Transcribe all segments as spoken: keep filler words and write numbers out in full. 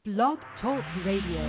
Blog Talk Radio.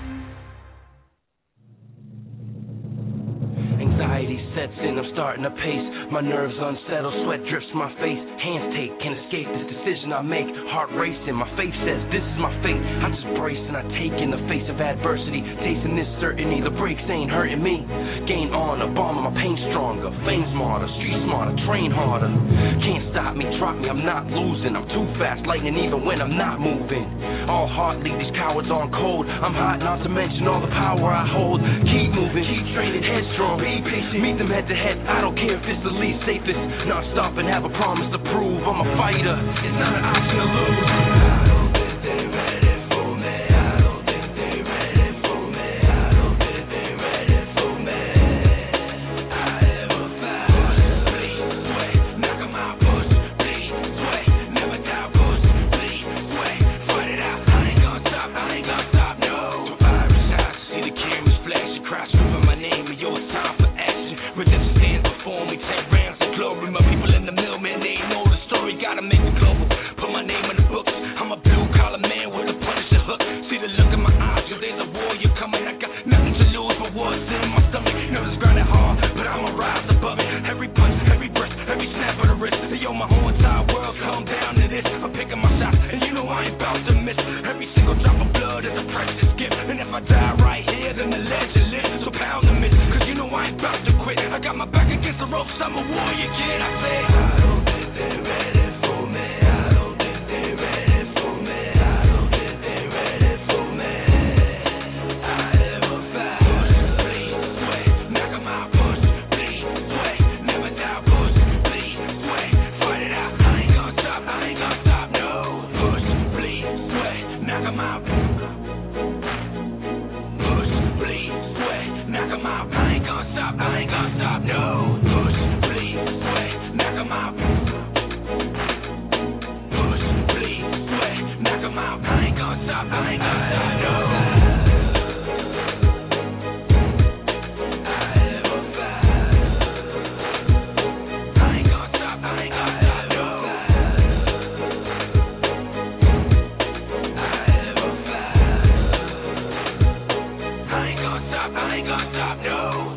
Anxiety sets in, I'm starting to pace. My nerves unsettled, sweat drips my face. Hands take, can't escape this decision I make. Heart racing, my faith says this is my fate. I just brace and I take in the face of adversity. Tasting this certainty, the brakes ain't hurting me. Gain honor, bomber, my pain stronger. Fame smarter, street smarter, train harder. Can't stop me, drop me, I'm not losing. I'm too fast, lightning even when I'm not moving. All heart leave these cowards on cold. I'm hot, not to mention all the power I hold. Keep moving, keep training, headstrong. Be patient, meet them head to head. I don't care if it's the least safest. Not stop and have a promise to prove. I'm a fighter, it's not an option to lose. I don't think they're ready for me. I don't think they're ready for me. I don't think they're ready for me. I am a fighter. Bleed, sweat, knock 'em out, push, bleed, sweat, never doubt, push, bleed, sweat, fight it out. I ain't gonna stop, I ain't gonna stop, no. Virus eyes, see the cameras flashing, cry screaming my name, and your time for action. Redemption stands before me, ten rounds of glory. My people in the mill, man, they know the story. Gotta make it global, put my name in the books. I'm a blue collar man with a Punisher hook. See the look in my eyes, yo, there's a warrior coming. I got nothing to lose, but what's in my stomach? Nerves grinding hard, but I'ma rise above it. Every punch, every breath, every snap of the wrist. Yo, my whole entire world come down to this. I'm picking my shots, and you know I ain't bout to miss. Every single drop of blood is a precious gift. And if I die right here, then the legend lives. So pound the miss, cause you know I ain't bout to quit. I got my back against the ropes, I'm a warrior kid. I say, I don't think they're ready for me. I don't think they're ready for me. I don't think they're ready for me. I am a fighter. Bleed, sweat, knock 'em out, push, bleed, sweat, never doubt, push, bleed, sweat, fight it out. I ain't gonna stop, I ain't gonna stop, no. Push, bleed, sweat, knock 'em out. Push, bleed, sweat, knock 'em out. I ain't gonna stop, I ain't gonna stop, no. Push, bleed, sweat, knock 'em out. Push, bleed, sweat, knock 'em out. I ain't gonna stop, I ain't gonna stop, no. I am a fighter. I ain't gonna stop, I ain't gonna stop, no. I am a fighter. I ain't gonna stop, I ain't gonna stop, no.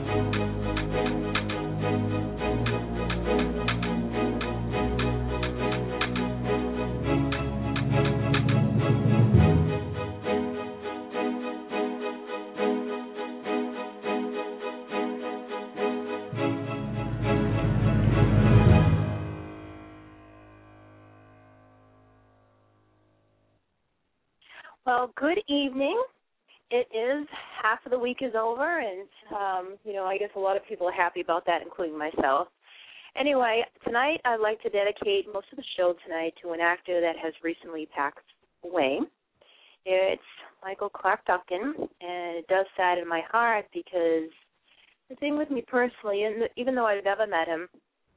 Well, good evening. It is half of the week is over, and, um, you know, I guess a lot of people are happy about that, including myself. Anyway, tonight I'd like to dedicate most of the show tonight to an actor that has recently passed away. It's Michael Clarke Duncan, and it does sadden my heart because the thing with me personally, and even though I've never met him,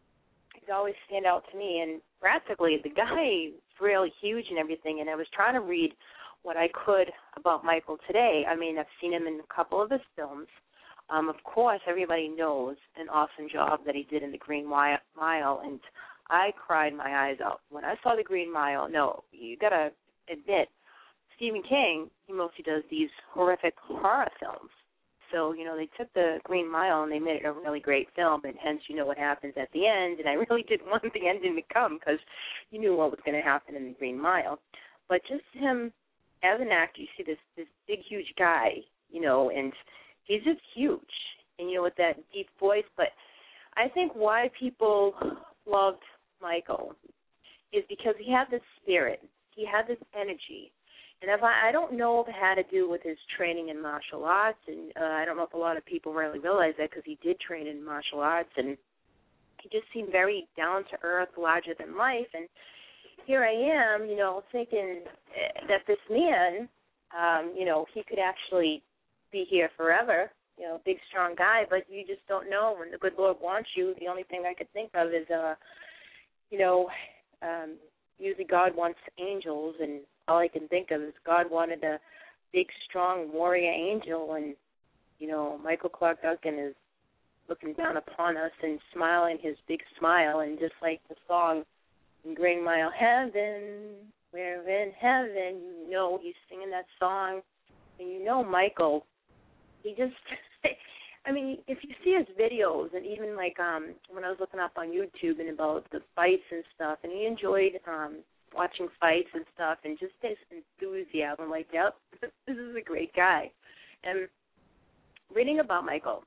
he's always stand out to me, and practically the guy is really huge and everything, and I was trying to read what I could about Michael today. I mean, I've seen him in a couple of his films. Um, of course, everybody knows an awesome job that he did in The Green Mile, and I cried my eyes out. When I saw The Green Mile, no, you got to admit, Stephen King, he mostly does these horrific horror films. So, you know, they took The Green Mile and they made it a really great film, and hence you know what happens at the end, and I really didn't want the ending to come because you knew what was going to happen in The Green Mile. But just him as an actor, you see this this big, huge guy, you know, and he's just huge, and, you know, with that deep voice. But I think why people loved Michael is because he had this spirit. He had this energy. And if I, I don't know if it had to do with his training in martial arts, and uh, I don't know if a lot of people really realize that because he did train in martial arts, and he just seemed very down-to-earth, larger than life. And here I am, you know, thinking that this man, um, you know, he could actually be here forever, you know, big, strong guy, but you just don't know when the good Lord wants you. The only thing I could think of is, uh, you know, um, usually God wants angels, and all I can think of is God wanted a big, strong warrior angel, and, you know, Michael Clarke Duncan is looking down upon us and smiling his big smile, and just like the song in Green Mile Heaven, we're in heaven. You know, he's singing that song. And you know Michael, he just, I mean, if you see his videos, and even like um, when I was looking up on YouTube and about the fights and stuff, and he enjoyed um, watching fights and stuff, and just his enthusiasm, like, yep, this is a great guy. And reading about Michael,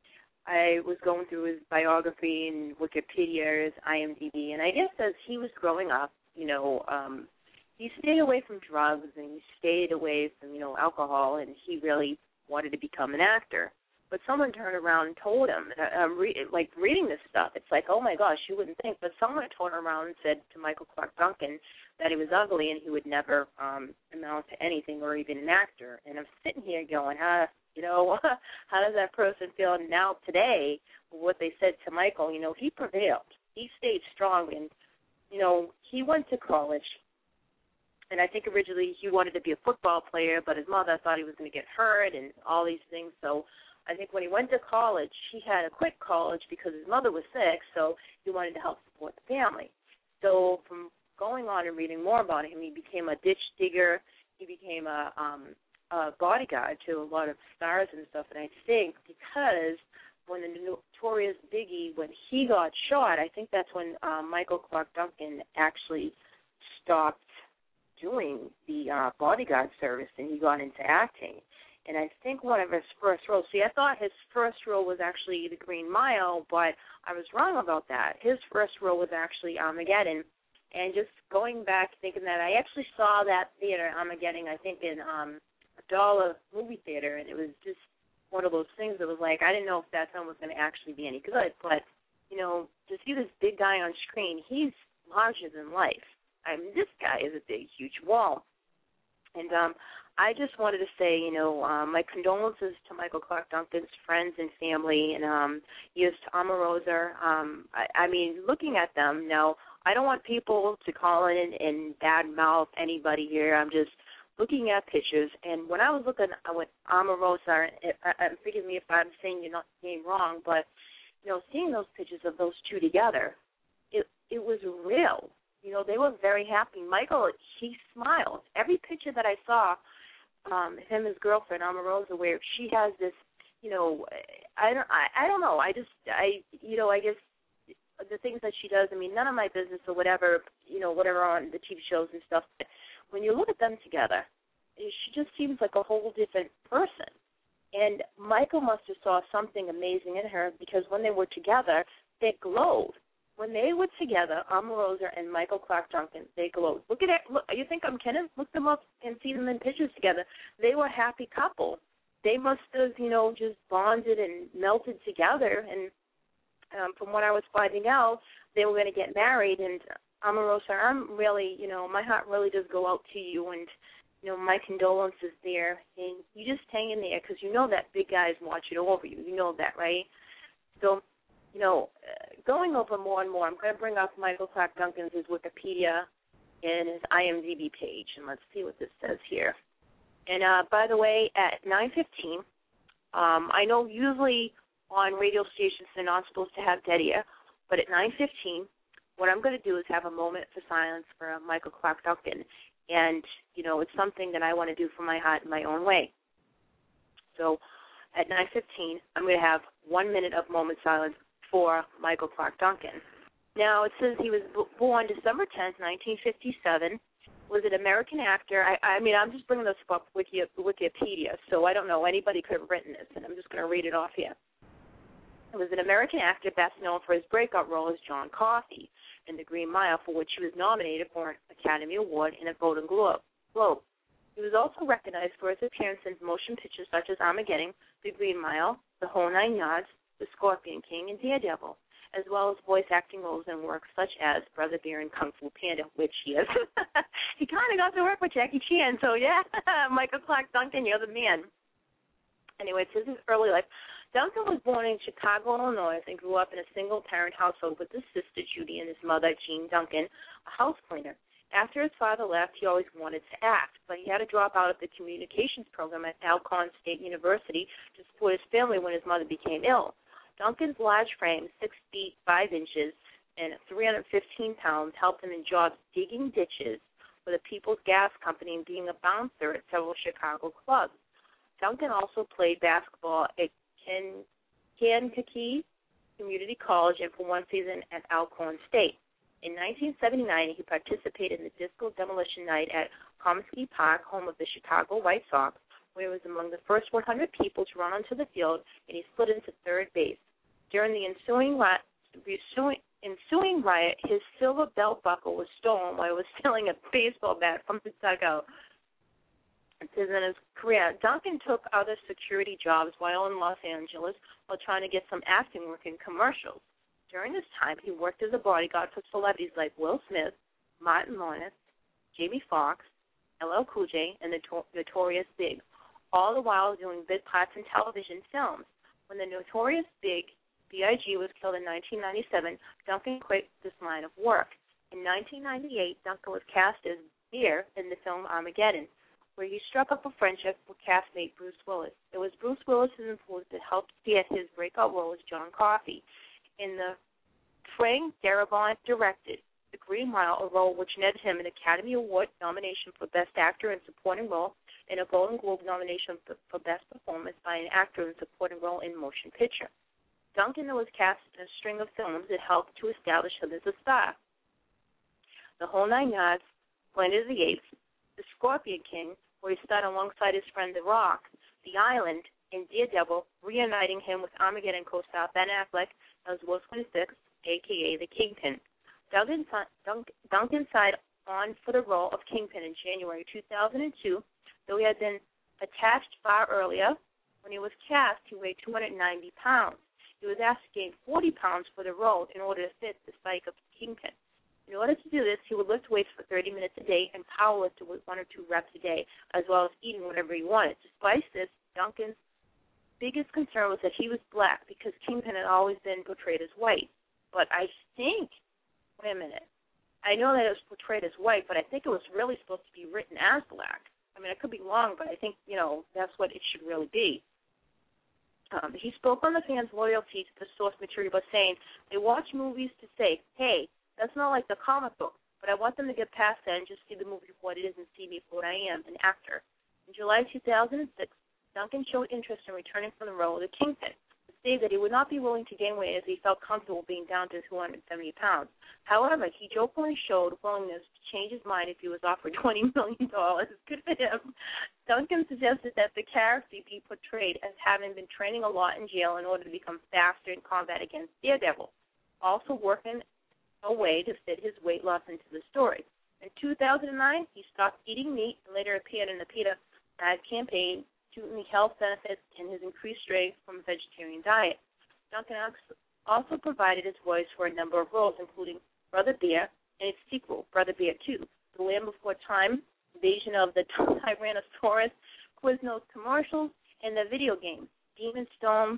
I was going through his biography and Wikipedia, his I M D B, and I guess as he was growing up, you know, um, he stayed away from drugs and he stayed away from, you know, alcohol, and he really wanted to become an actor. But someone turned around and told him, um, re- like reading this stuff, it's like, oh my gosh, you wouldn't think. But someone turned around and said to Michael Clarke Duncan that he was ugly and he would never um, amount to anything or even an actor. And I'm sitting here going, huh, you know, how does that person feel now today? What they said to Michael, you know, he prevailed. He stayed strong, and, you know, he went to college. And I think originally he wanted to be a football player, but his mother thought he was going to get hurt and all these things. So I think when he went to college, he had to quit college because his mother was sick, so he wanted to help support the family. So from going on and reading more about him, he became a ditch digger. He became a, um, a bodyguard to a lot of stars and stuff. And I think because when the Notorious Biggie, when he got shot, I think that's when um, Michael Clarke Duncan actually stopped doing the uh, bodyguard service, and he got into acting. And I think one of his first roles, see, I thought his first role was actually The Green Mile, but I was wrong about that. His first role was actually Armageddon. And just going back, thinking that I actually saw that theater, Armageddon, I think in um, a Dollar movie theater, and it was just one of those things that was like, I didn't know if that film was going to actually be any good, but, you know, to see this big guy on screen, he's larger than life. I mean, this guy is a big, huge wall. And um, I just wanted to say, you know, um, my condolences to Michael Clarke Duncan's friends and family, and um, yes, to Omarosa. Um, I, I mean, looking at them now, I don't want people to call in and badmouth anybody here. I'm just looking at pictures, and when I was looking at Omarosa, and forgive me if I'm saying your name wrong, but you know, seeing those pictures of those two together, it it was real. You know, they were very happy. Michael, he smiled. Every picture that I saw, um, him and his girlfriend, Omarosa, where she has this, you know, I don't, I, I don't know. I just, I, you know, I guess the things that she does, I mean, none of my business or whatever, you know, whatever on the T V shows and stuff. But when you look at them together, she just seems like a whole different person. And Michael must have saw something amazing in her, because when they were together, they glowed. When they were together, Omarosa and Michael Clarke Duncan, they glowed. Look at it. Look, you think I'm kidding? Look them up and see them in pictures together. They were a happy couple. They must have, you know, just bonded and melted together. And um, from what I was finding out, they were going to get married. And Omarosa, I'm really, you know, my heart really does go out to you. And, you know, my condolences there. And you just hang in there, because you know that big guy is watching over you. You know that, right? So, you know, going over more and more, I'm going to bring up Michael Clarke Duncan's his Wikipedia and his I M D B page, and let's see what this says here. And uh, by the way, at nine fifteen, um, I know usually on radio stations they're not supposed to have dead air, but at nine fifteen, what I'm going to do is have a moment for silence for Michael Clarke Duncan, and you know, it's something that I want to do from my heart in my own way. So at nine fifteen, I'm going to have one minute of moment silence for Michael Clarke Duncan. Now, it says he was b- born December tenth, nineteen fifty-seven, was an American actor. I, I mean, I'm just bringing this up Wiki, Wikipedia, so I don't know. Anybody could have written this, and I'm just going to read it off here. He was an American actor best known for his breakout role as John Coffey in The Green Mile, for which he was nominated for an Academy Award and a Golden Globe. Globe. He was also recognized for his appearance in motion pictures such as Armageddon, The Green Mile, The Whole Nine Yards, The Scorpion King, and Daredevil, as well as voice acting roles in works such as Brother Bear and Kung Fu Panda, which he is. He kind of got to work with Jackie Chan, so yeah, Michael Clarke Duncan, you're the man. Anyway, it says his early life. Duncan was born in Chicago, Illinois, and grew up in a single-parent household with his sister, Judy, and his mother, Jean Duncan, a house cleaner. After his father left, he always wanted to act, but he had to drop out of the communications program at Alcorn State University to support his family when his mother became ill. Duncan's large frame, six feet five inches, and three hundred fifteen pounds helped him in jobs digging ditches for the People's Gas Company and being a bouncer at several Chicago clubs. Duncan also played basketball at Ken, Kankakee Community College and for one season at Alcorn State. In nineteen seventy-nine, he participated in the disco demolition night at Comiskey Park, home of the Chicago White Sox, where he was among the first one hundred people to run onto the field, and he slid into third base. During the ensuing, ensuing, ensuing riot, his silver belt buckle was stolen while he was stealing a baseball bat from the dugout. It says in his career, Duncan took other security jobs while in Los Angeles while trying to get some acting work in commercials. During this time, he worked as a bodyguard for celebrities like Will Smith, Martin Lawrence, Jamie Foxx, L L Cool J, and the Notorious Big, all the while doing bit parts in television films. When the Notorious Big, B I G was killed in nineteen ninety-seven, Duncan quit this line of work. In nineteen ninety-eight, Duncan was cast as Beer in the film Armageddon, where he struck up a friendship with castmate Bruce Willis. It was Bruce Willis's influence that helped get his breakout role as John Coffey. In the Frank Darabont directed The Green Mile, a role which netted him an Academy Award nomination for Best Actor in Supporting Role and a Golden Globe nomination for, for Best Performance by an Actor in Supporting Role in Motion Picture. Duncan was cast in a string of films that helped to establish him as a star. The Whole Nine Yards, Planet of the Apes, The Scorpion King, where he starred alongside his friend The Rock, The Island, and Daredevil, reuniting him with Armageddon co-star Ben Affleck as Will twenty-six, a k a. The Kingpin. Duncan, Duncan, Duncan signed on for the role of Kingpin in January two thousand two, though he had been attached far earlier. When he was cast, he weighed two hundred ninety pounds. He was asked to gain forty pounds for the role in order to fit the psyche of Kingpin. In order to do this, he would lift weights for thirty minutes a day and powerlift with one or two reps a day, as well as eating whatever he wanted. Despite this, Duncan's biggest concern was that he was black because Kingpin had always been portrayed as white. But I think, wait a minute, I know that it was portrayed as white, but I think it was really supposed to be written as black. I mean, I could be wrong, but I think, you know, that's what it should really be. Um, he spoke on the fans' loyalty to the source material by saying, they watch movies to say, hey, that's not like the comic book, but I want them to get past that and just see the movie for what it is and see me for what I am, an actor. In July two thousand six, Duncan showed interest in returning from the role of the Kingpin, but stated that he would not be willing to gain weight as he felt comfortable being down to two hundred seventy pounds. However, he jokingly showed willingness to change his mind if he was offered twenty million dollars. Good for him. Duncan suggested that the character be portrayed as having been training a lot in jail in order to become faster in combat against Daredevil, also working a way to fit his weight loss into the story. In two thousand nine, he stopped eating meat and later appeared in the PETA ad campaign to the health benefits and his increased strength from a vegetarian diet. Duncan also provided his voice for a number of roles, including Brother Bear and its sequel, Brother Bear two, The Land Before Time, Invasion of the Tyrannosaurus, Quiznos commercials, and the video game, Demon Storm,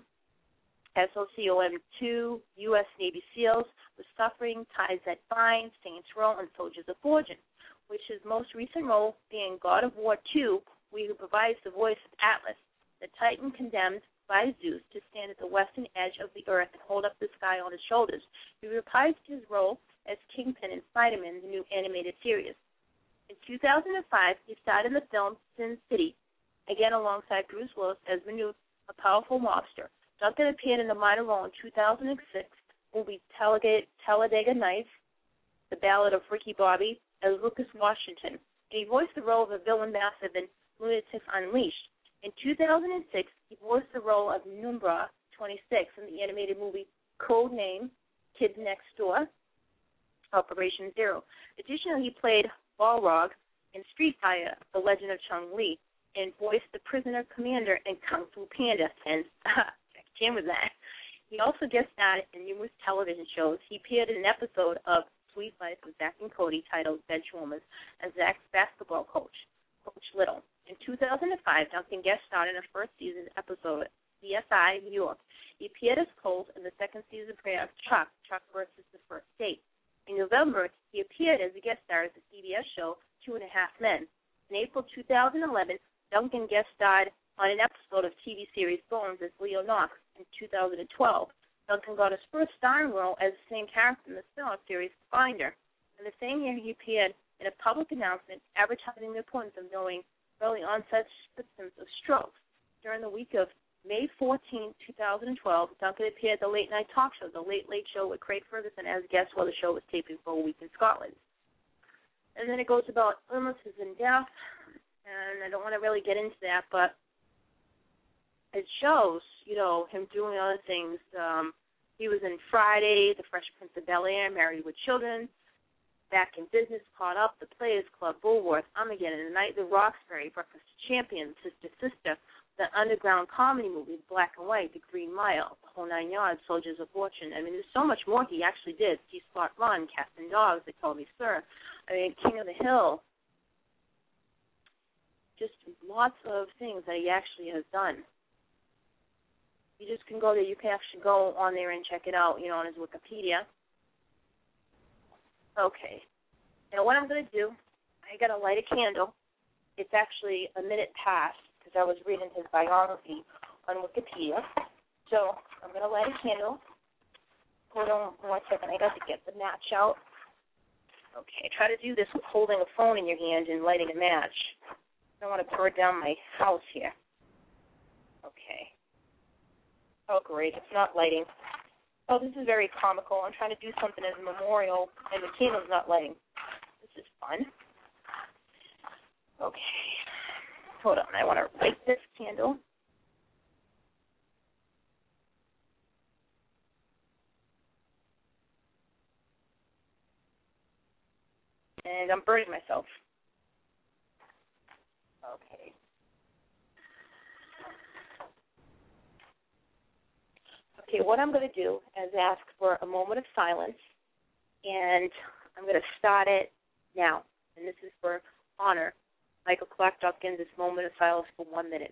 S O C O M two, U S Navy SEALs, The Suffering, Ties That Bind, Saints Row, and Soldiers of Fortune, which his most recent role being God of War two, where he provides the voice of Atlas, the Titan condemned by Zeus to stand at the western edge of the earth and hold up the sky on his shoulders. He reprised his role as Kingpin in Spider-Man, the new animated series. In two thousand five, he starred in the film Sin City, again alongside Bruce Willis as Manute, a powerful mobster. Duncan appeared in a minor role in two thousand six movie Talladega Nights, The Ballad of Ricky Bobby, as Lucas Washington, and he voiced the role of a villain massive in Lunatics Unleashed. In two thousand six, he voiced the role of Numbra twenty-six in the animated movie Codename Kids Next Door, Operation Zero. Additionally, he played Balrog in Street Fighter, The Legend of Chun-Li, and voiced the prisoner commander in Kung Fu Panda, and Jackie Chan was that. He also guest starred in numerous television shows. He appeared in an episode of Sweet Life with Zack and Cody titled Benchwarmers as Zack's basketball coach, Coach Little. In two thousand five, Duncan guest starred in a first season episode of C S I New York. He appeared as Colt in the second season premiere of Chuck, Chuck versus the First State. In November, he appeared as a guest star at the C B S show Two and a Half Men. In April two thousand eleven, Duncan guest starred on an episode of T V series Bones as Leo Knox. In two thousand twelve, Duncan got his first starring role as the same character in the spin-off series Finder. And the same year, he appeared in a public announcement advertising the importance of knowing early onset symptoms of stroke. During the week of May fourteenth, twenty twelve, Duncan appeared at the late-night talk show, The Late Late Show with Craig Ferguson, as guest while the show was taping for a week in Scotland. And then it goes about illnesses and death, and I don't want to really get into that, but it shows, you know, him doing other things. Um, he was in Friday, The Fresh Prince of Bel-Air, Married with Children, Back in Business, Caught Up, The Players Club, Bullworth, Armageddon, The Night of the Roxbury, Breakfast of Champions, Sister Sister, the underground comedy movie, Black and White, The Green Mile, The Whole Nine Yards, Soldiers of Fortune. I mean, there's so much more he actually did. See Spot Run, Cats and Dogs, They Call Me Sir. I mean, King of the Hill. Just lots of things that he actually has done. You just can go there. You can actually go on there and check it out, you know, on his Wikipedia. Okay. Now what I'm going to do, I got to light a candle. It's actually a minute past because I was reading his biography on Wikipedia. So I'm going to light a candle. Hold on one second. I got to get the match out. Okay. Try to do this with holding a phone in your hand and lighting a match. I don't want to burn down my house here. Okay. Oh, great. It's not lighting. Oh, this is very comical. I'm trying to do something as a memorial, and the candle's not lighting. This is fun. Okay. Hold on. I want to light this candle. And I'm burning myself. Okay. Okay, what I'm going to do is ask for a moment of silence, and I'm going to start it now. And this is for honor Michael Clarke Duncan, this moment of silence for one minute.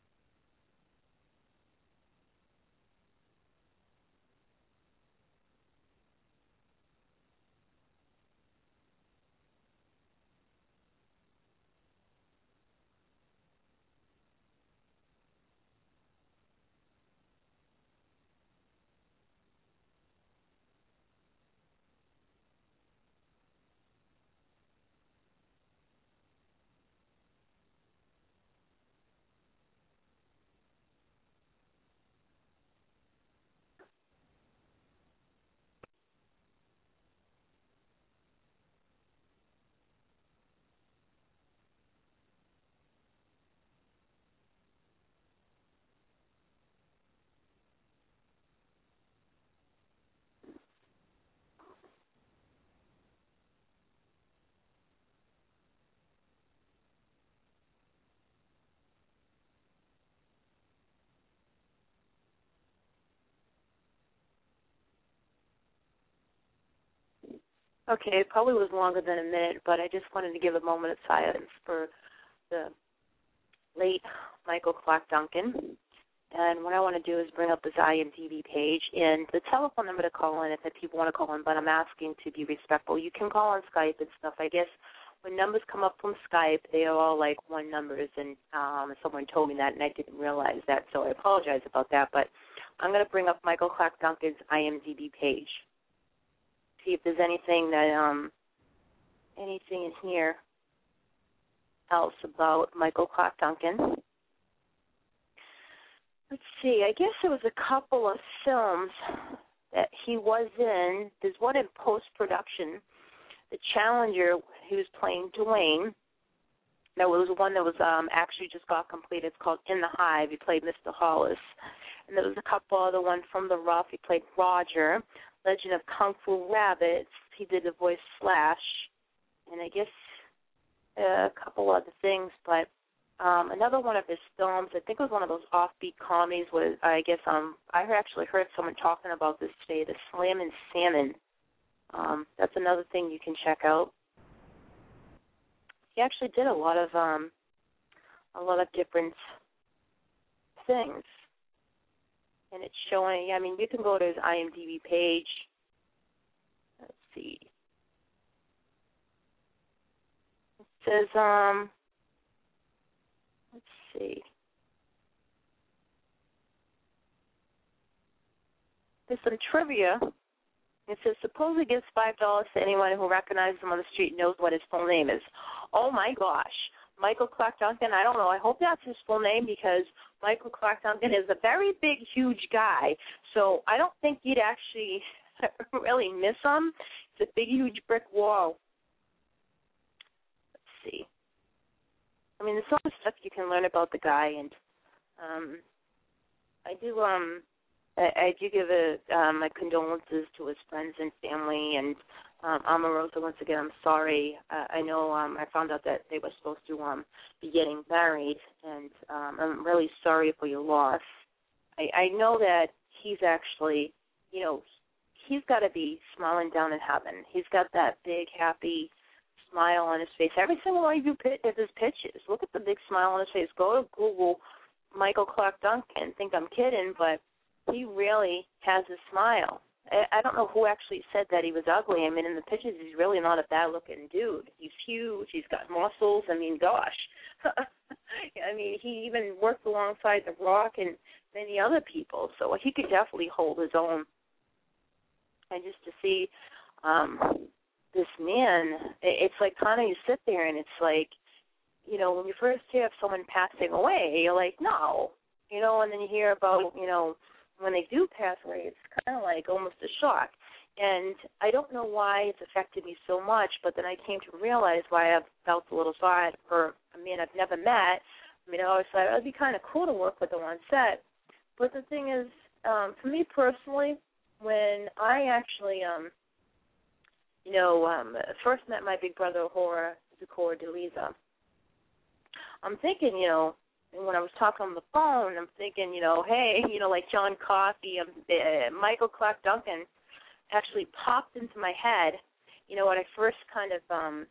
Okay, it probably was longer than a minute, but I just wanted to give a moment of silence for the late Michael Clarke Duncan. And what I want to do is bring up his I M D B page and the telephone number to call in if people want to call in, but I'm asking to be respectful. You can call on Skype and stuff. I guess when numbers come up from Skype, they are all like one numbers, and um, someone told me that, and I didn't realize that, so I apologize about that. But I'm going to bring up Michael Clarke Duncan's I M D B page. See if there's anything that um anything in here else about Michael Clarke Duncan. Let's see. I guess there was a couple of films that he was in. There's one in post-production, The Challenger. He was playing Dwayne. There was one that was um actually just got completed. It's called In the Hive. He played Mister Hollis. And there was a couple other ones from The Rough. He played Roger. Legend of Kung Fu Rabbits, he did the voice Slash, and I guess uh, a couple other things. But um, another one of his films, I think it was one of those offbeat comedies, was I guess um I actually heard someone talking about this today, the Slammin' Salmon. Um, that's another thing you can check out. He actually did a lot of um a lot of different things. And it's showing, I mean, you can go to his I M D B page. Let's see. It says, um, let's see. there's some trivia. It says, supposedly gives five dollars to anyone who recognizes him on the street and knows what his full name is. Oh, my gosh. Michael Clark Duncan, I don't know. I hope that's his full name because Michael Clark Duncan is a very big, huge guy. So I don't think you'd actually really miss him. It's a big, huge brick wall. Let's see. I mean, there's so much stuff you can learn about the guy, and um, I do um, I, I do give a, uh, my condolences to his friends and family, and um, Omarosa, once again, I'm sorry. Uh, I know um, I found out that they were supposed to um, be getting married, and um, I'm really sorry for your loss. I, I know that he's actually, you know, he's got to be smiling down in heaven. He's got that big, happy smile on his face. Every single one of you of his pictures, look at the big smile on his face. Go to Google Michael Clark Duncan. Think I'm kidding, but he really has a smile. I, I don't know who actually said that he was ugly. I mean, in the pictures, he's really not a bad-looking dude. He's huge. He's got muscles. I mean, gosh. I mean, he even worked alongside The Rock and many other people, so he could definitely hold his own. And just to see um, this man, it's like kind of you sit there and it's like, you know, when you first hear of someone passing away, you're like, no. You know, and then you hear about, you know, when they do pass away, it's kind of like almost a shock. And I don't know why it's affected me so much, but then I came to realize why I've felt a little sorry for a man I've never met. I mean, I always thought it would be kind of cool to work with him on set. But the thing is, um, for me personally, when I actually, um, you know, um, first met my big brother, Hora Zukor DeLiza, I'm thinking, you know, and when I was talking on the phone, I'm thinking, you know, hey, you know, like John Coffey, um, uh, Michael Clark Duncan actually popped into my head, you know, when I first kind of um,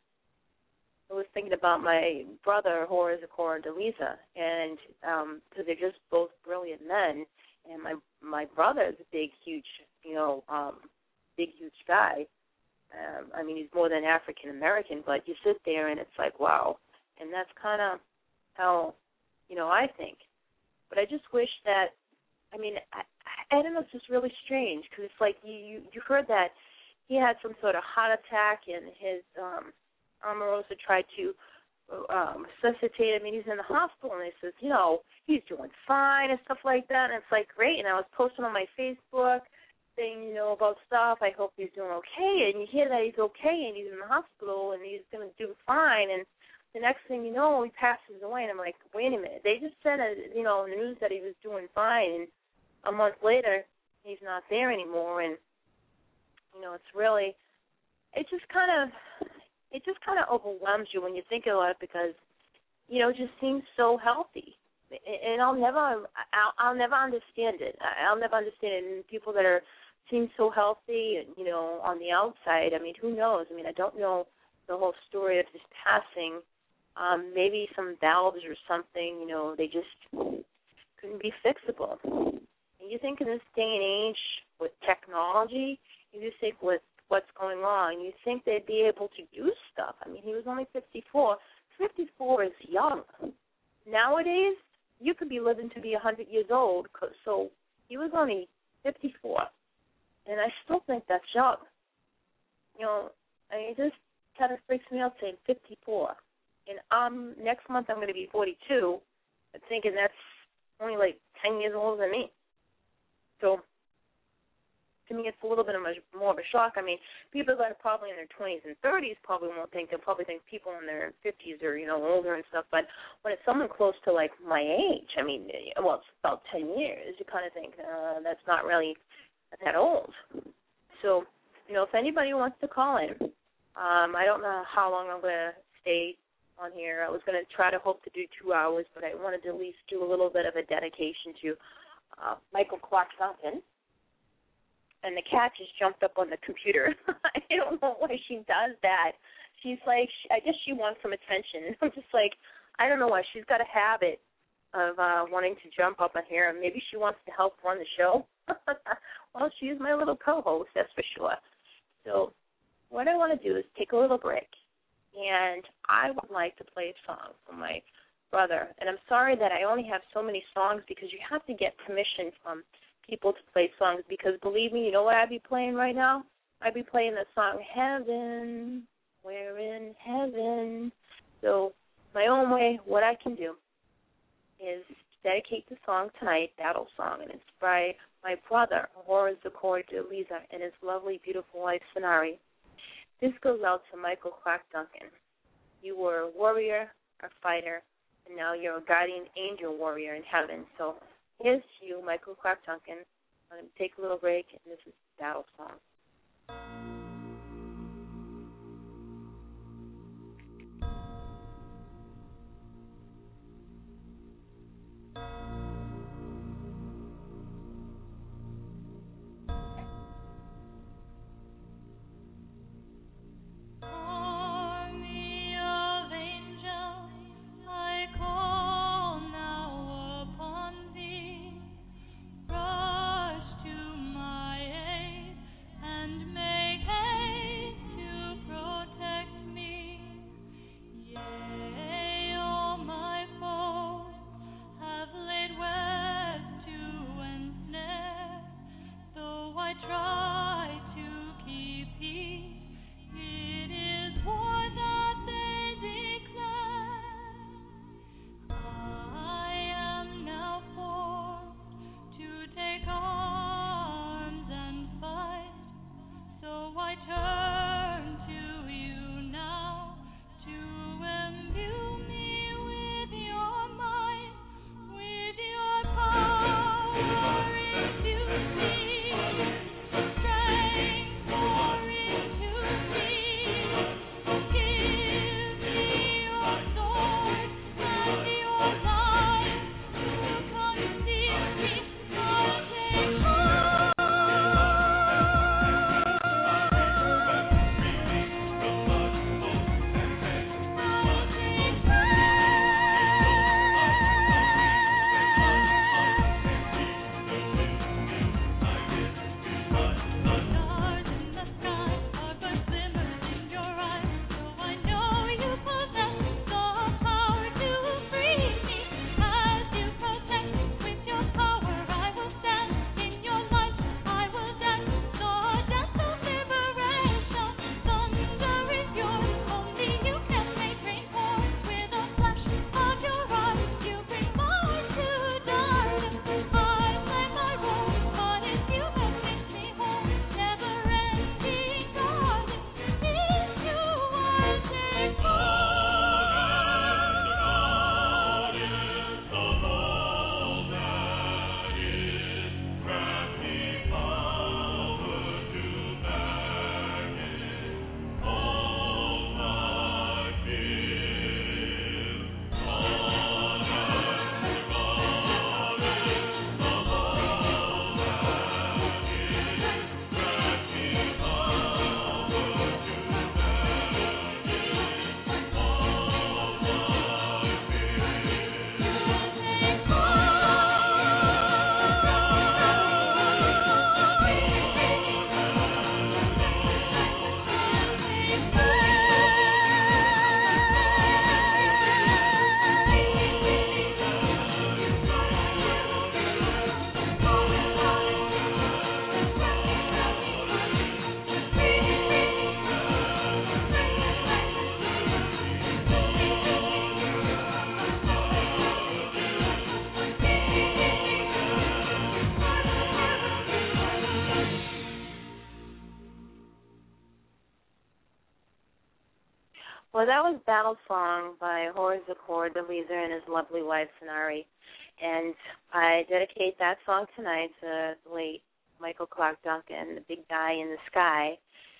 I was thinking about my brother, Hora Zukor DeLiza, and um, because they're just both brilliant men, and my my brother is a big, huge, you know, um, big, huge guy. Um, I mean, he's more than African American, but you sit there and it's like, wow, and that's kind of how, you know, I think. But I just wish that, I mean, I, I don't know, it's just really strange because it's like you, you, you heard that he had some sort of heart attack and his um, Omarosa tried to um, resuscitate him, and he's in the hospital, and they says, you know, he's doing fine and stuff like that, and it's like, great, and I was posting on my Facebook saying, you know, about stuff, I hope he's doing okay, and you hear that he's okay, and he's in the hospital, and he's going to do fine, and the next thing you know, he passes away, and I'm like, wait a minute, they just said, you know, in the news that he was doing fine, and a month later, he's not there anymore, and, you know, it's really, it just kind of, it just kind of overwhelms you when you think about it because, you know, it just seems so healthy. And I'll never, I'll, I'll never understand it. I'll never understand it. And people that are seem so healthy, and you know, on the outside, I mean, who knows? I mean, I don't know the whole story of his passing. Um, maybe some valves or something, you know, they just couldn't be fixable. And you think in this day and age with technology, you just think with what's going on, you think they'd be able to do stuff. I mean, he was only fifty-four. fifty-four is young. Nowadays, you could be living to be one hundred years old, so he was only fifty-four. And I still think that's young. You know, I mean, it just kind of freaks me out saying fifty-four. And um, next month I'm going to be forty-two. I'm thinking that's only like ten years older than me. So, to me, it's a little bit of a, more of a shock. I mean, people that are probably in their twenties and thirties probably won't think, they'll probably think people in their fifties or, you know, older and stuff. But when it's someone close to, like, my age, I mean, well, it's about ten years, you kind of think, uh, that's not really that old. So, you know, if anybody wants to call in, um, I don't know how long I'm going to stay on here. I was going to try to hope to do two hours, but I wanted to at least do a little bit of a dedication to uh, Michael Clark Duncan. And the cat just jumped up on the computer. I don't know why she does that. She's like, I guess she wants some attention. I'm just like, I don't know why. She's got a habit of uh, wanting to jump up on here. Maybe she wants to help run the show. Well, she's my little co-host, that's for sure. So what I want to do is take a little break. And I would like to play a song for my brother. And I'm sorry that I only have so many songs because you have to get permission from people to play songs because, believe me, you know what I'd be playing right now? I'd be playing the song Heaven, We're in Heaven. So my own way, what I can do is dedicate the song tonight, Battle Song, and it's by my brother, Horace Accord de Liza, and his lovely, beautiful wife, Sonari. This goes out to Michael Clark Duncan. You were a warrior, a fighter, and now you're a guardian angel warrior in heaven. So here's to you, Michael Clark Duncan. I'm going to take a little break, and this is Battle Song. Well, that was Battle Song by Horace Accord de Liza and his lovely wife, Sonari. And I dedicate that song tonight to the late Michael Clark Duncan, the big guy in the sky.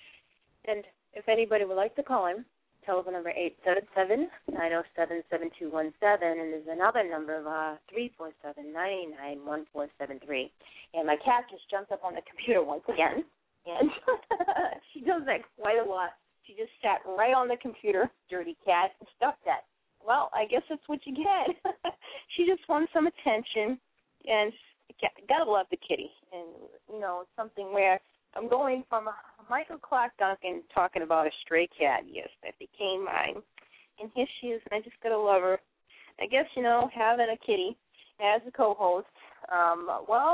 And if anybody would like to call him, telephone number eight seven seven, nine oh seven, seven two one seven, and there's another number of uh, three four seven, nine nine one four seven three. And my cat just jumped up on the computer once again, and she does that quite a lot. She just sat right on the computer, dirty cat, and stuck that. Well, I guess that's what you get. She just wants some attention, and gotta love the kitty. And, you know, it's something where I'm going from Michael Clark Duncan talking about a stray cat, yes, that became mine. And here she is, and I just gotta love her. I guess, you know, having a kitty as a co-host, um, well,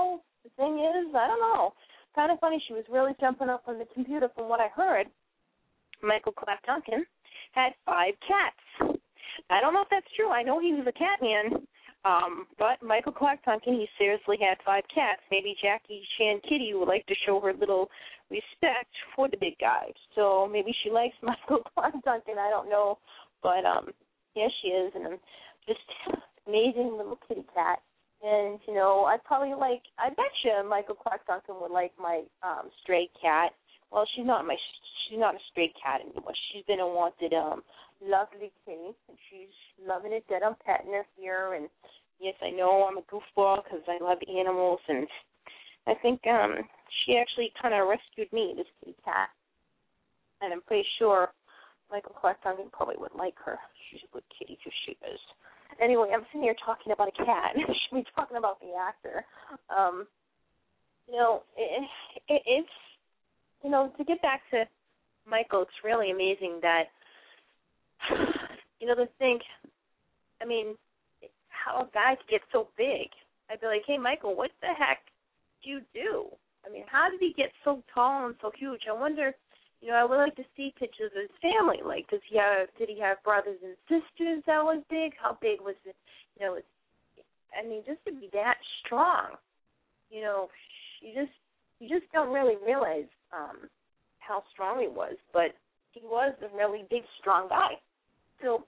the thing is, I don't know. Kind of funny, she was really jumping up on the computer from what I heard. Michael Clarke Duncan had five cats. I don't know if that's true. I know he was a cat man, um, but Michael Clarke Duncan, he seriously had five cats. Maybe Jackie Chan Kitty would like to show her little respect for the big guy. So maybe she likes Michael Clarke Duncan. I don't know. But, um, yes, she is, and I'm just amazing little kitty cat. And, you know, I'd probably like, I bet you Michael Clarke Duncan would like my um, stray cat. Well, she's not my, she's not a stray cat anymore. She's been a wanted, um, lovely kitty, and she's loving it that I'm petting her here. And, yes, I know I'm a goofball because I love animals, and I think um, she actually kind of rescued me, this kitty cat. And I'm pretty sure Michael Clarke Duncan probably would like her. She's a good kitty, who she is. Anyway, I'm sitting here talking about a cat. I should be talking about the actor. Um, you know, it, it, it's, you know, to get back to Michael, it's really amazing that, you know, to think, I mean, how a guy could get so big. I'd be like, hey, Michael, what the heck do you do? I mean, how did he get so tall and so huge? I wonder, you know, I would like to see pictures of his family. Like, does he have, did he have brothers and sisters that was big? How big was it? You know, it's, I mean, just to be that strong, you know, you just, you just don't really realize um, how strong he was. But he was a really big, strong guy. So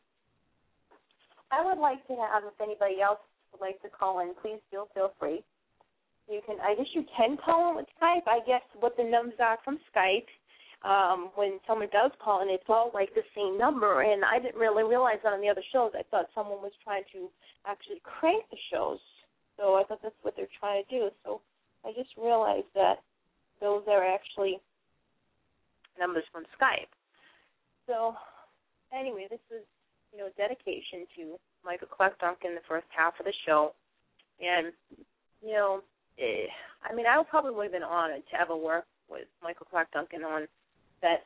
I would like to have, if anybody else would like to call in, please feel feel free. You can, I guess you can call in with Skype. I guess what the numbers are from Skype. Um, when someone does call, and it's all like the same number, and I didn't really realize that on the other shows. I thought someone was trying to actually crank the shows, so I thought that's what they're trying to do. So I just realized that those are actually numbers from Skype. So anyway, this is, you know, dedication to Michael Clarke Duncan, the first half of the show, and, you know, eh, I mean, I probably would have been honored to ever work with Michael Clarke Duncan on that.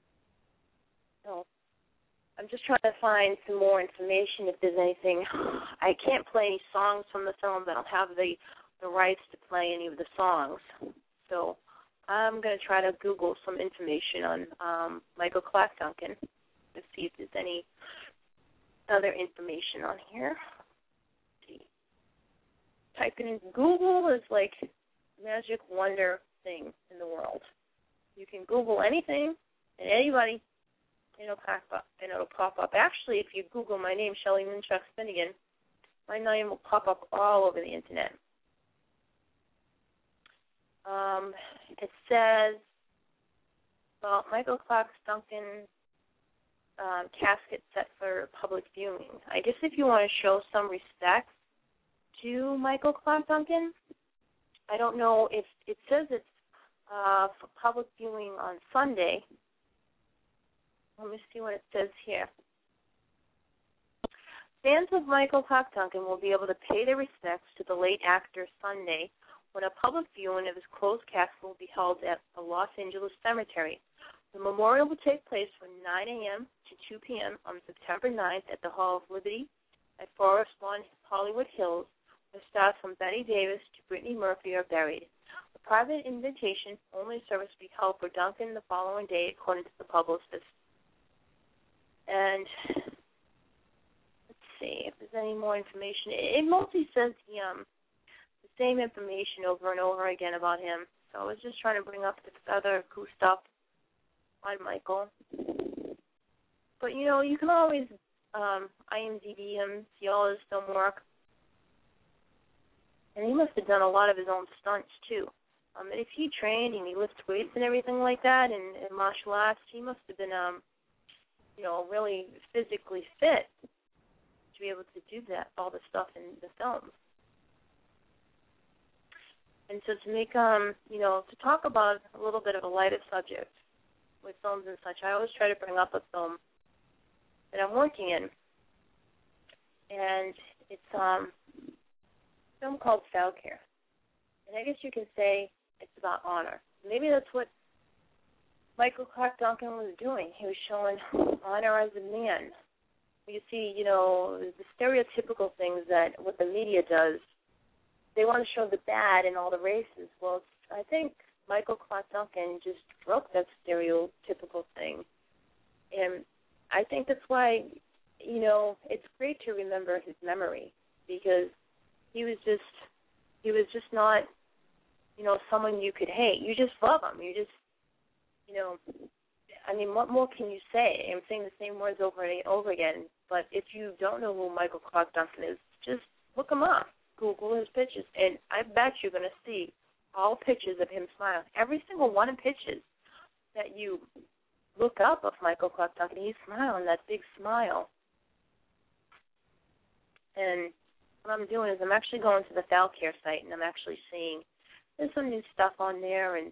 You know, I'm just trying to find some more information if there's anything. I can't play any songs from the film. I don't have the, the rights to play any of the songs. So I'm going to try to Google some information on um, Michael Clarke Duncan to see if there's any other information on here. Let's see. Typing in Google is like magic wonder thing in the world. You can Google anything and anybody, and it'll pop up. And it'll pop up. Actually, if you Google my name, Shelley Minchuk Finnegan, my name will pop up all over the internet. Um, it says, well, Michael Clarke Duncan um, casket set for public viewing. I guess if you want to show some respect to Michael Clarke Duncan, I don't know if it says it's uh, for public viewing on Sunday. Let me see what it says here. Fans of Michael Clarke Duncan will be able to pay their respects to the late actor Sunday when a public viewing of his closed casket will be held at the Los Angeles Cemetery. The memorial will take place from nine a.m. to two p.m. on September ninth at the Hall of Liberty at Forest Lawn, Hollywood Hills, where stars from Betty Davis to Brittany Murphy are buried. A private invitation-only service will be held for Duncan the following day, according to the publicist. And let's see if there's any more information. It, it mostly says the, um, the same information over and over again about him. So I was just trying to bring up this other cool stuff on Michael. But, you know, you can always um, I M D B him, see all his film work. And he must have done a lot of his own stunts, too. Um, and if he trained and he lifted weights and everything like that and, and martial arts, he must have been, um, you know, really physically fit to be able to do that, all the stuff in the films. And so to make, um, you know, to talk about a little bit of a lighter subject with films and such, I always try to bring up a film that I'm working in. And it's um, a film called Falcare. And I guess you can say it's about honor. Maybe that's what Michael Clarke Duncan was doing. He was showing honor as a man. You see, you know, the stereotypical things that what the media does, they want to show the bad in all the races. Well, it's, I think Michael Clark Duncan just broke that stereotypical thing. And I think that's why, you know, it's great to remember his memory, because he was just, he was just not, you know, someone you could hate. You just love him. You just, you know, I mean, what more can you say? I'm saying the same words over and over again, but if you don't know who Michael Clark Duncan is, just look him up. Google his pictures, and I bet you're going to see all pictures of him smiling. Every single one of pictures that you look up of Michael Clark Duncan, he's smiling, that big smile. And what I'm doing is I'm actually going to the Falcare site, and I'm actually seeing there's some new stuff on there. And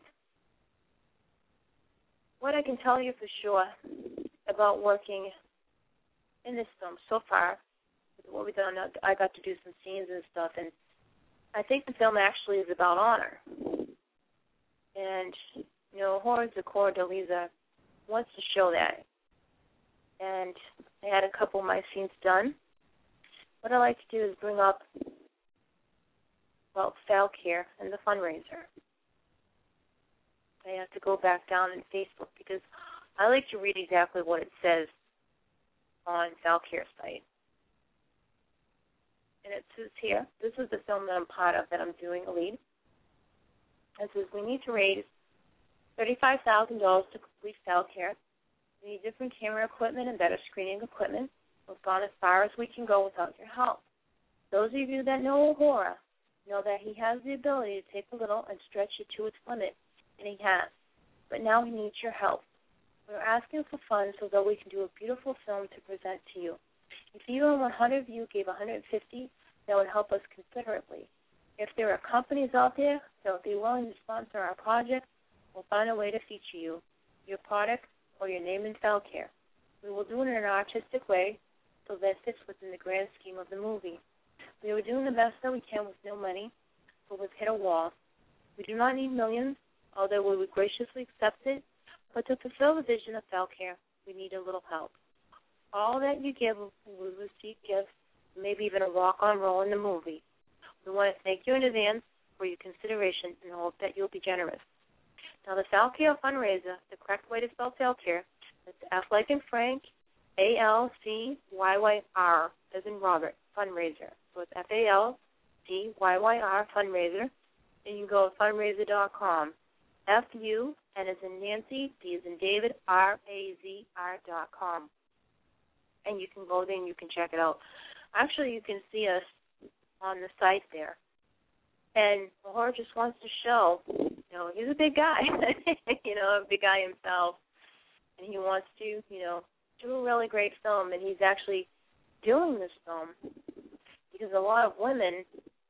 what I can tell you for sure about working in this film so far, what we've done, I got to do some scenes and stuff, and I think the film actually is about honor. And, you know, Horror Decor Delisa wants to show that. And I had a couple of my scenes done. What I like to do is bring up, well, Falcare and the fundraiser. I have to go back down in Facebook because I like to read exactly what it says on Falcare's site. And it says here, this is the film that I'm part of, that I'm doing a lead. It says, we need to raise thirty-five thousand dollars to complete Falcare. We need different camera equipment and better screening equipment. We've gone as far as we can go without your help. Those of you that know Horror know that he has the ability to take a little and stretch it to its limit, and he has. But now he needs your help. We're asking for funds so that we can do a beautiful film to present to you. If you and one hundred of you gave one hundred fifty, that would help us considerably. If there are companies out there that would be willing to sponsor our project, we'll find a way to feature you, your product, or your name in Falcare. We will do it in an artistic way so that it fits within the grand scheme of the movie. We are doing the best that we can with no money, but we've hit a wall. We do not need millions, although we would graciously accept it, but to fulfill the vision of Falcare, we need a little help. All that you give will receive gifts, maybe even a walk-on role in the movie. We want to thank you in advance for your consideration and hope that you'll be generous. Now, the Falcare fundraiser, the correct way to spell Falcare, is F like in Frank, A L C Y Y R, as in Robert, fundraiser. So it's F A L C Y Y R, fundraiser, and you can go to fundraiser dot com. F U, N as in Nancy, D as in David, R A Z R dot com. And you can go there and you can check it out. Actually, you can see us on the site there. And Horror just wants to show, you know, he's a big guy, you know, a big guy himself. And he wants to, you know, do a really great film. And he's actually doing this film because a lot of women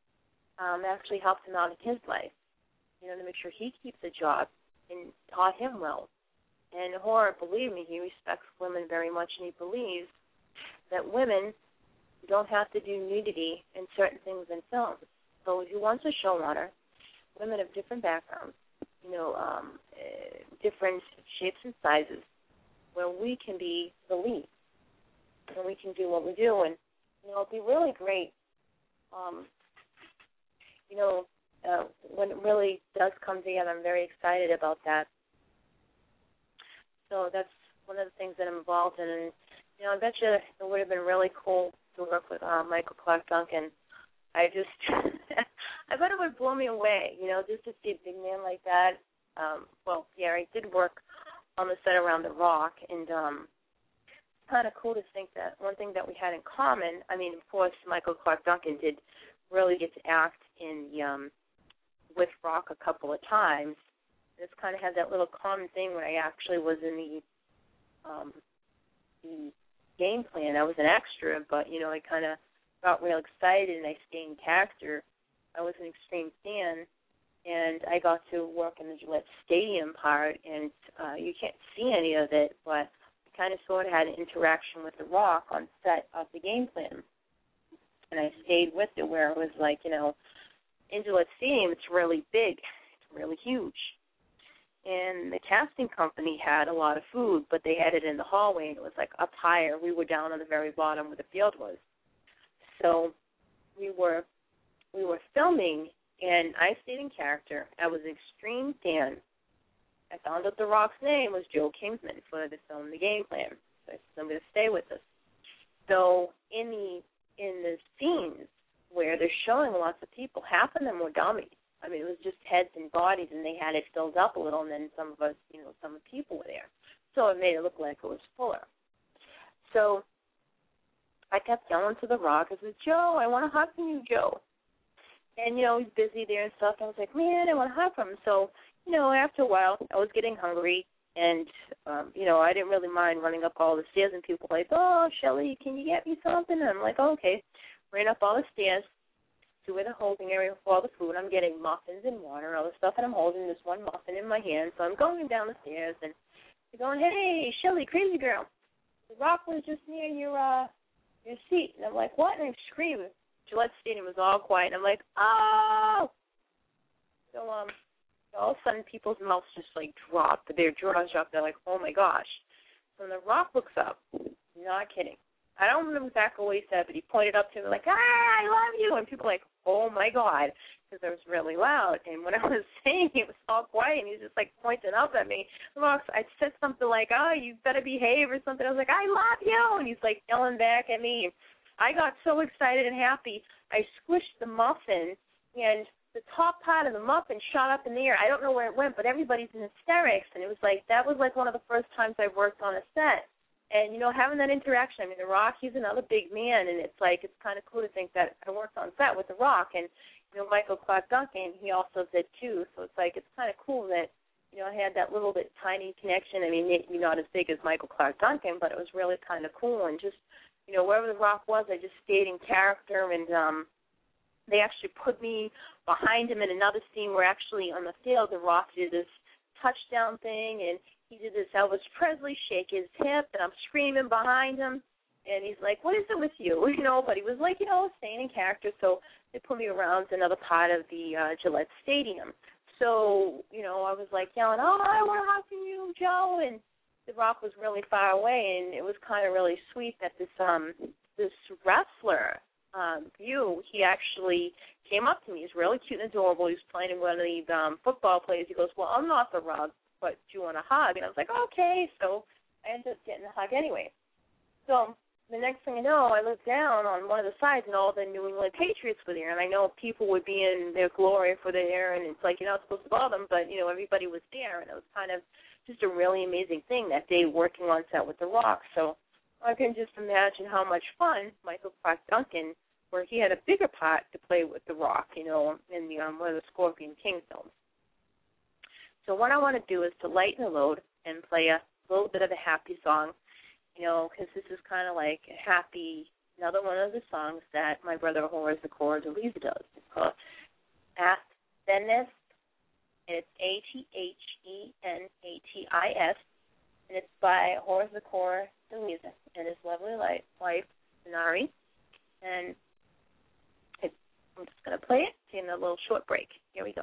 um, actually helped him out in his life, you know, to make sure he keeps a job and taught him well. And Horror, believe me, he respects women very much, and he believes that women don't have to do nudity in certain things in films. So if he wants to show honor, women of different backgrounds, you know, um, uh, different shapes and sizes, where we can be the lead and we can do what we do. And, you know, it'd be really great, um, you know, uh, when it really does come together. I'm very excited about that. So that's one of the things that I'm involved in. And, you know, I bet you it would have been really cool to work with uh, Michael Clark Duncan. I just, I bet it would blow me away, you know, just to see a big man like that. Um, well, yeah, I did work on the set around The Rock, and um, it's kind of cool to think that one thing that we had in common, I mean, of course, Michael Clark Duncan did really get to act in um, with Rock a couple of times. It's kind of had that little common thing when I actually was in the um, the game plan. I was an extra, but, you know, I kind of got real excited and I stayed in character. I was an extreme fan, and I got to work in the Gillette Stadium part, and uh, you can't see any of it, but I kind of sort of had an interaction with The Rock on set of the game plan. And I stayed with it where it was like, you know, in Gillette Stadium, it's really big. It's really huge. And the casting company had a lot of food, but they had it in the hallway, and it was like up higher. We were down on the very bottom where the field was. So we were we were filming, and I stayed in character. I was Extreme Dan. I found out The Rock's name was Joe Kingsman for the film The Game Plan. So I said, I'm going to stay with us. So in the in the scenes where they're showing lots of people, half of them were dummies. I mean, it was just heads and bodies, and they had it filled up a little, and then some of us, you know, some of the people were there. So it made it look like it was fuller. So I kept yelling to The Rock. I said, Joe, I want to hug from you, Joe. And, you know, he's busy there and stuff. And I was like, man, I want to hug from him. So, you know, after a while, I was getting hungry. And, um, you know, I didn't really mind running up all the stairs. And people were like, oh, Shelly, can you get me something? And I'm like, oh, okay. Ran up all the stairs to where the holding area for all the food. I'm getting muffins and water and all the stuff. And I'm holding this one muffin in my hand. So I'm going down the stairs. And they're going, hey, Shelly, crazy girl. The Rock was just near your, uh, your seat. And I'm like, what? And I'm screaming. Gillette Stadium was all quiet. And I'm like, oh! So, um, all of a sudden, people's mouths just, like, dropped. Their jaws dropped. They're like, oh, my gosh. So when The Rock looks up, not kidding. I don't remember exactly what he said, but he pointed up to me like, ah, I love you. And people were like, oh, my God, because it was really loud. And when I was saying it was all quiet, and he was just, like, pointing up at me. Rock, I said something like, oh, you better behave or something. I was like, I love you. And he's, like, yelling back at me. I got so excited and happy, I squished the muffin, and the top part of the muffin shot up in the air. I don't know where it went, but everybody's in hysterics. And it was like, that was like one of the first times I worked on a set. And, you know, having that interaction, I mean, The Rock, he's another big man, and it's like, it's kind of cool to think that I worked on set with The Rock. And, you know, Michael Clark Duncan, he also did too. So it's like, it's kind of cool that, you know, I had that little bit tiny connection. I mean, maybe not as big as Michael Clark Duncan, but it was really kind of cool. And just, you know, wherever The Rock was, I just stayed in character, and um, they actually put me behind him in another scene where actually on the field, The Rock did this touchdown thing, and he did this Elvis Presley shake his hip, and I'm screaming behind him, and he's like, what is it with you? You know, but he was like, you know, staying in character, so they put me around another part of the uh, Gillette Stadium. So, you know, I was like yelling, oh, I want to hug from you, Joe, and The Rock was really far away, and it was kind of really sweet that this um this wrestler, um, View, he actually came up to me. He's really cute and adorable. He was playing in one of the um, football plays. He goes, well, I'm not The Rock, but do you want a hug? And I was like, okay. So I ended up getting a hug anyway. So the next thing I know, I looked down on one of the sides, and all the New England Patriots were there. And I know people would be in their glory for there, and it's like you're not supposed to bother them, but, you know, everybody was there, and it was kind of just a really amazing thing that day working on set with The Rock. So I can just imagine how much fun Michael Clark Duncan, where he had a bigger part to play with The Rock, you know, in the um, one of the Scorpion King films. So what I want to do is to lighten the load and play a little bit of a happy song, you know, because this is kind of like a happy, another one of the songs that my brother Horace the Core DeLisa does. It's called Ask Dennis. And it's A T H E N A T I S, and it's by Horace the Core DeLisa and his lovely life, wife, Denari. And it, I'm just going to play it, taking a little short break. Here we go.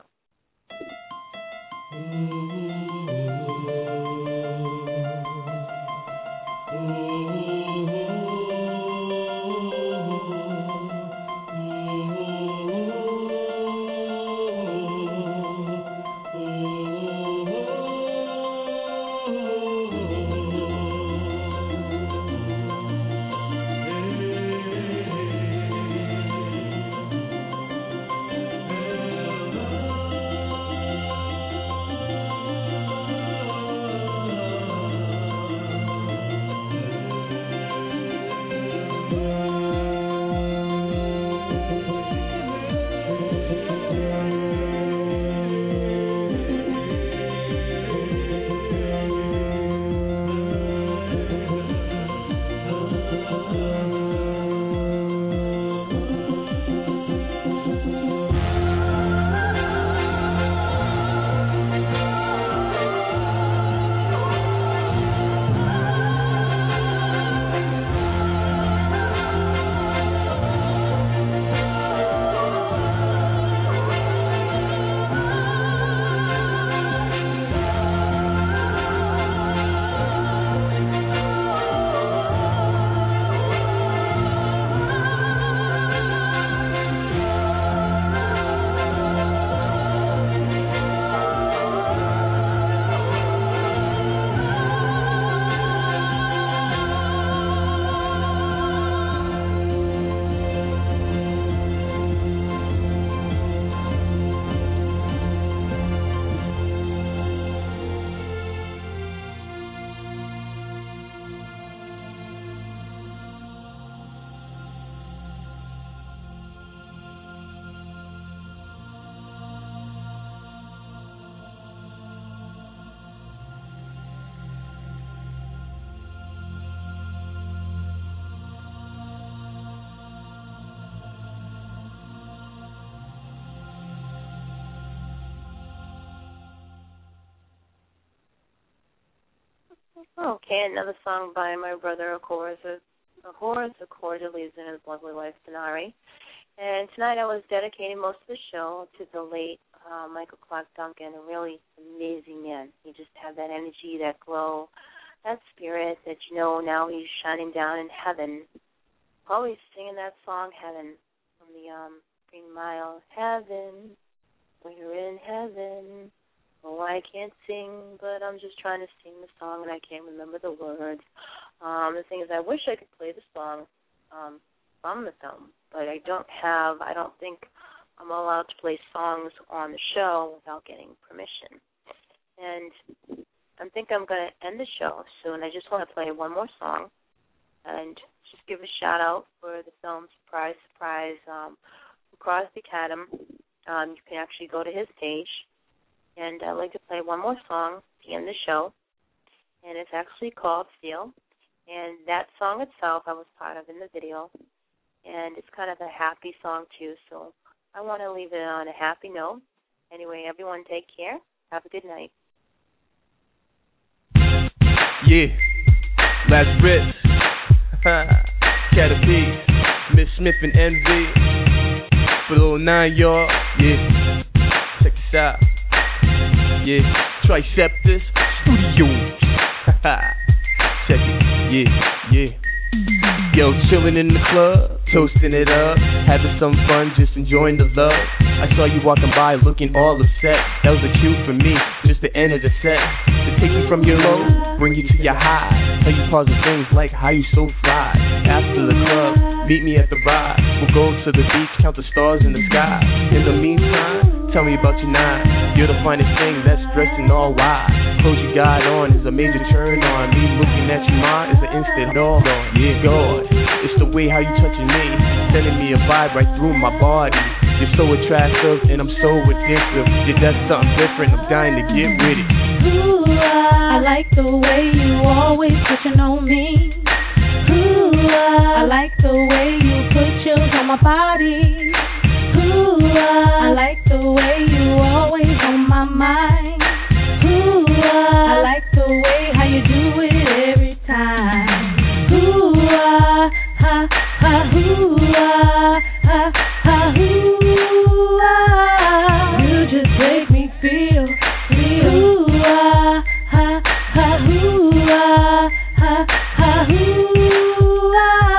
Okay, another song by my brother, of course, of course, of course, it leaves in his lovely wife, Denari. And tonight I was dedicating most of the show to the late uh, Michael Clark Duncan, a really amazing man. He just had that energy, that glow, that spirit that, you know, now he's shining down in heaven. Always singing that song, Heaven, from the um, Green Mile. Heaven, we're in heaven. Oh, I can't sing, but I'm just trying to sing the song, and I can't remember the words. Um, the thing is, I wish I could play the song um, from the film, but I don't have, I don't think I'm allowed to play songs on the show without getting permission. And I think I'm going to end the show soon. I just want to play one more song and just give a shout-out for the film Surprise, Surprise, um, Crosby Tatum. Um, you can actually go to his page. And I'd like to play one more song to end the show, and it's actually called Feel. And that song itself I was part of in the video, and it's kind of a happy song too, so I want to leave it on a happy note. Anyway, everyone take care. Have a good night. Yeah, last Ritz, Caterpie, Miss Smith and Envy, for little nine y'all, yeah, check this out. Yeah, Triceptus Studios. Check it, yeah, yeah. Yo, chillin' in the club, toasting it up, having some fun, just enjoying the love. I saw you walking by looking all upset. That was a cue for me, just the end of the set. To take you from your low, bring you to your high. Tell you positive things like how you so fly. After the club, meet me at the ride. We'll go to the beach, count the stars in the sky. In the meantime, tell me about your nine. You're the finest thing that's dressing all wide. Clothes you got on is a major turn on. Me looking at you, mine is an instant all on. Yeah, God, it's the way how you touching me, sending me a vibe right through my body. You're so attractive and I'm so addictive. Yeah, that's something different, I'm dying to get with it. Ooh, I like the way you always touching on me. Ooh, I like the way you put chills on my body. Ooh, I like the way you always on my mind. Ooh, I like the way how you do it every time. Ooh, ah, ha, ha, ooh, ah, ha, ha, ooh, ah. You just make me feel, feel. Ooh, ah, ha, ha, ooh, ah, ha, ha, ooh,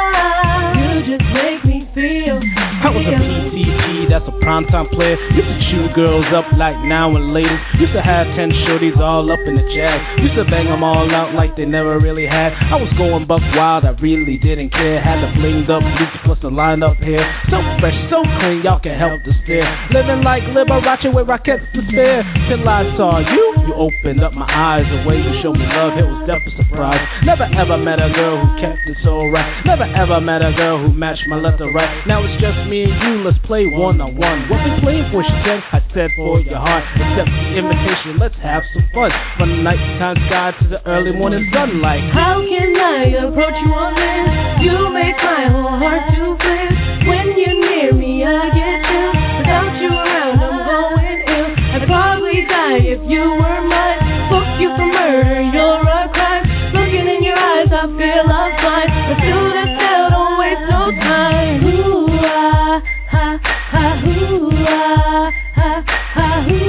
ah. You just make me feel, feel. I was a P T P, that's a primetime player. Used to chew girls up like now and later. Used to have ten shorties all up in the jag. Used to bang them all out like they never really had. I was going buck wild, I really didn't care. Had the blinged up boots plus the line up here. So fresh, so clean, y'all can help to stare. Living like Liberace with rockets to spare. Till I saw you, you opened up my eyes. The way you showed me love, it was definitely a surprise. Never ever met a girl who kept it so right. Never ever met a girl who matched my left or right. Now it's just me and you, let's play one on one. What we playing for, she said, I said for your heart. Accept the invitation, let's have some fun. From the nighttime sky to the early morning sunlight. How can I approach you on this? You make my whole heart to flip. When you're near me, I get chills. Without you around, I'm going ill. I'd probably die if you were mine. Book you for murder, you're a crime. Looking in your eyes, I feel I'm fine. Let's do this now, don't waste no time. Ooh, ah, ha, ha, ooh, ah, ha, ha,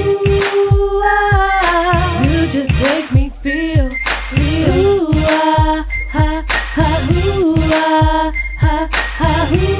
ooh, ah. You just make me feel, feel. Ooh, ah, ha, ha, ooh, ah, ha, ha, ooh.